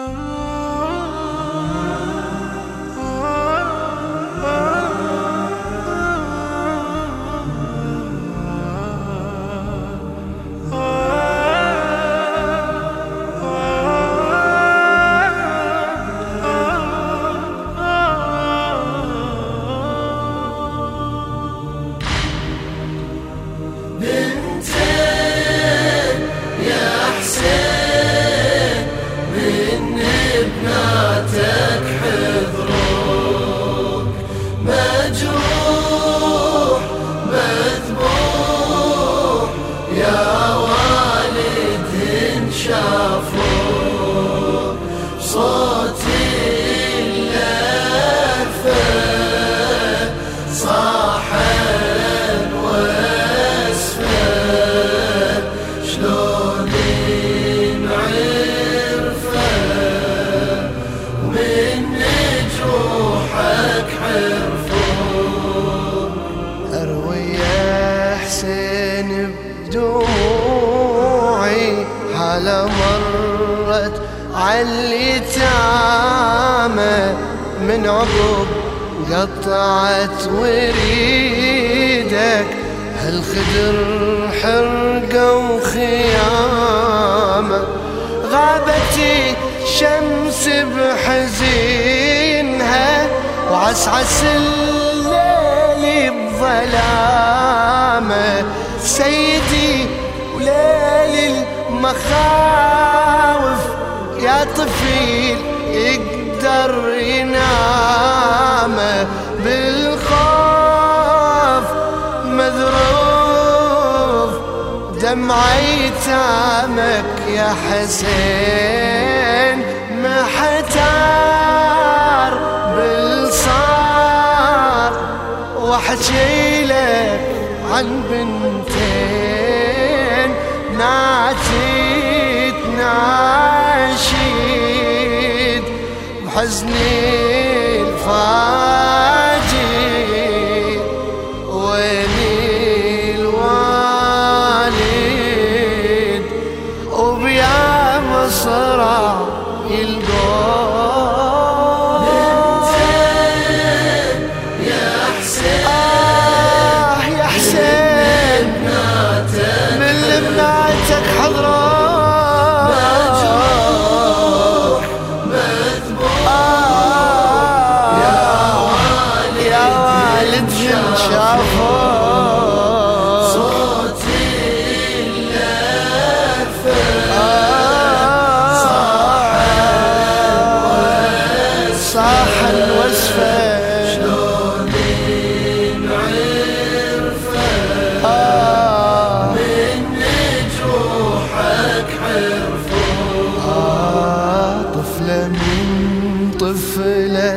بدموعي حالة مرت عاليتامى من عقب قطعت وريدك هالخدر حرقة وخيامة غابتي شمس بحزينها وعسعس الليل بظلامه سيدي وليل المخاوف يا طفيل يقدر ينام بالخوف مذروف دمع ايتامك يا حسين محتار بالصار واحكي لك عن بنتين ناتي تناشيد بحزني الفاجي ويني الوالد وبيا مصرع يلقون بنتين يا حسين يا حسين من بناتك حضران مجروح مذبوح يا والد شافوا صوتي اللهفة صاح الوسفة شلون نعرفه من جروحك عرفوا طفلة من طفلة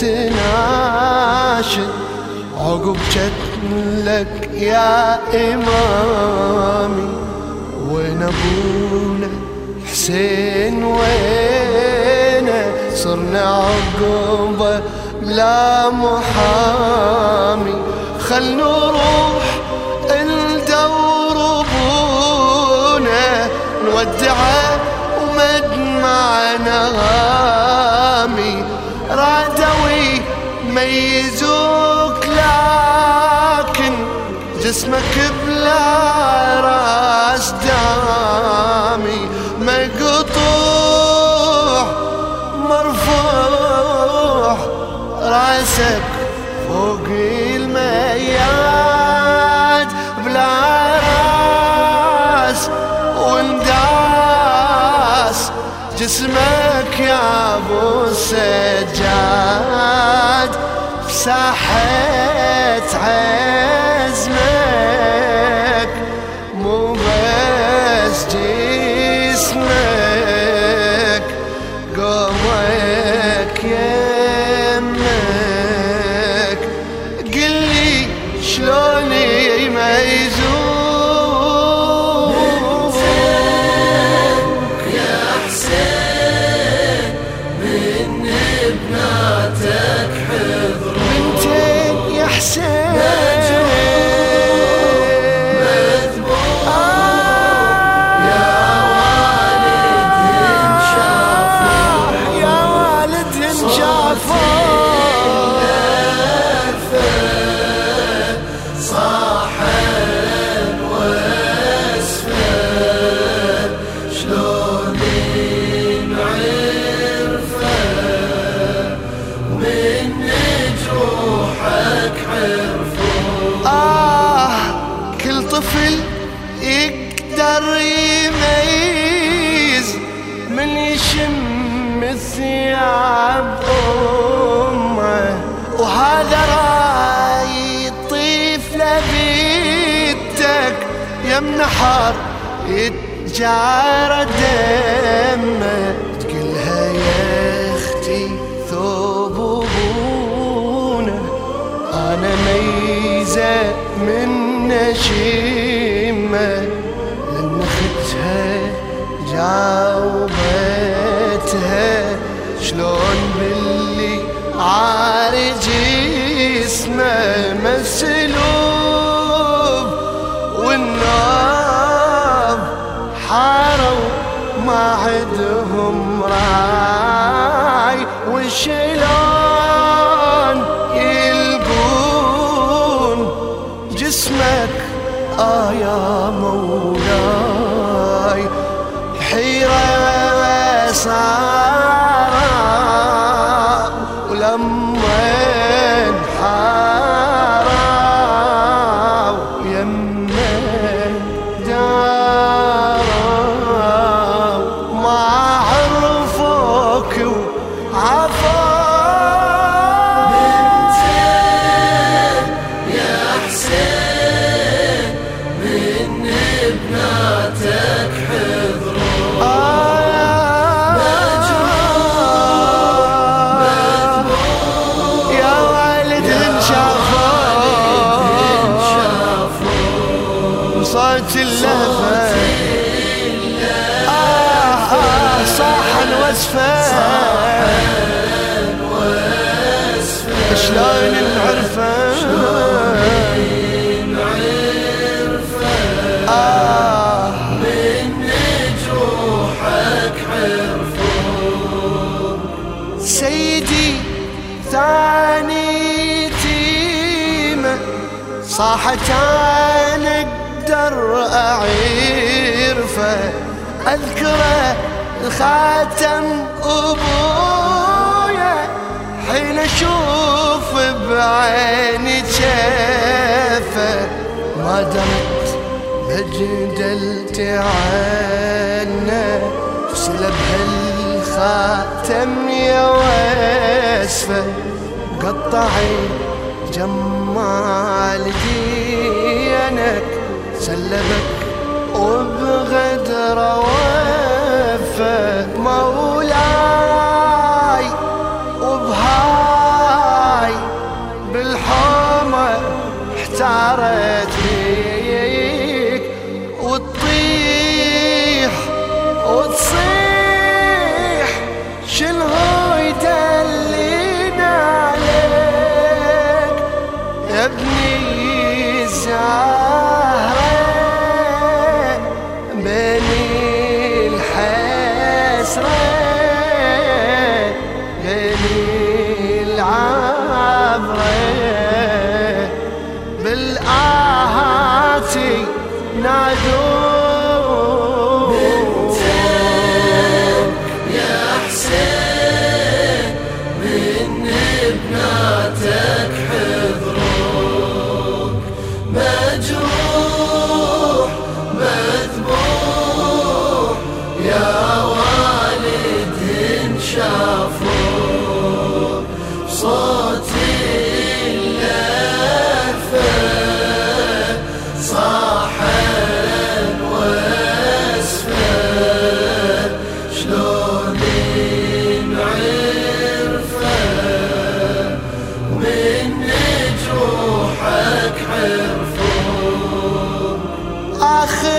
تناشد عقب جتلك يا إمامي وين أبونا حسين وينه صرنا عقبه بلا محامي خل نروح ندور ابونا نودعه ومدمعنا غامي رادوي ميزوك لكن جسمك بلا راس دامي مقطوع مرفوع راسك فوق المياد بلا راس وانداس جسمك يا ابو السجاد بساحة عزمك مو بس جسمك قومك يمك قلي شلون يميزوك يا حسين من بناتك حضروا بنتين يا حسين طفل يقدر يميز من يشم الثياب أمه، وهذا راي يطيف لبيتك يم نحر يتجارى دمه. تقلها يا اختي ثوب ابونا انا ميزه من نشيمه، لان اختها جاوبتها شلون باللي عارج اسمه مسلوب، والناب حاروا ما عندهم راي، وشلون يلقون جسمك يا مولاي. حيرة صار ولما انحاروا يمه داروا ما عرفوك وعفوا. بنتين يا حسين من ابناتك حضروا، يا والد انشافوا صوت اللهفة صاحا واسفا شلون نعرفه من جروحك عرفوا. سيدي ثاني تيمة صاحت انا اقدر اعرفه، اذكره الخاتم ابويا حين اشوف بعيني شافه، ما درت بجدلت عنه سلب هالخاتم يا واسفه، قطعي جمال دينك سلبك وبغدر وفه. مولاي وبهاي بالحومة احتارت بيك، وتطيح وتصيح شنو يدلينا عليك يا ابني الزهرة بني الحسرة بني العبرة بالآهات نادوا. بنتين يا حسين من ابناتك حضروك، مجروح مذبوح يا والد شافوك، صوت اللهفة صاحا واسفا شلون نعرفه ومن جروحك عرفوك. آخر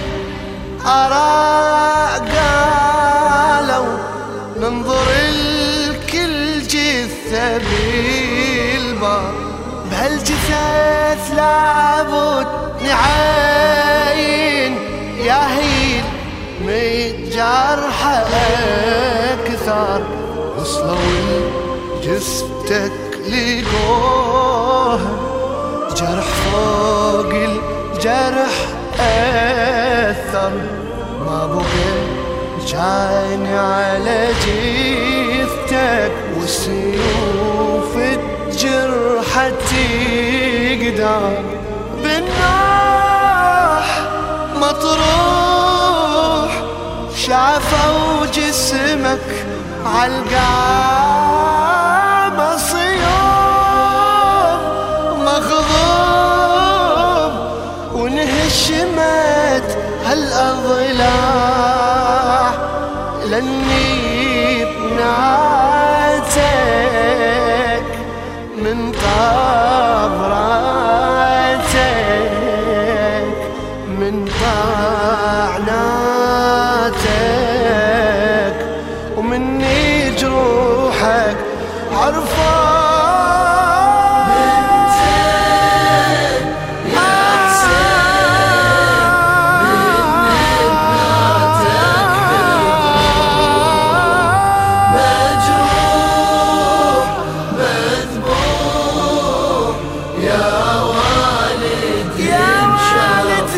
الآراء قالوا ننظر الكل جثة بالبار، بهالجثث لابد نعاين يا هيل متجرحة أكثر، وصلوا جثتك لقوها جرح فوق الجرح أثر، ما بقى كان على جثتك والسيوف الجرحة تقدر بالنار مطروح شافوا جسمك عالقامة صيوم مغضوب وانهشمت هالأضلاع لاني بناتك من طبراتك من طعناتك ومني جروحك عرفان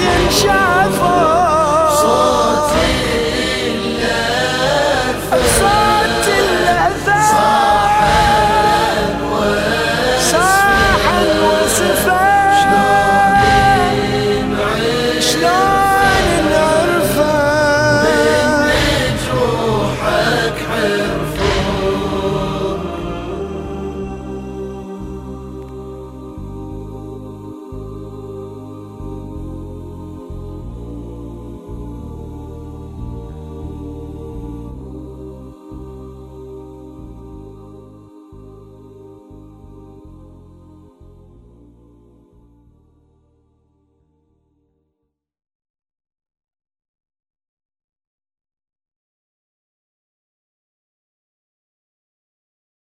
صوتي اللهفة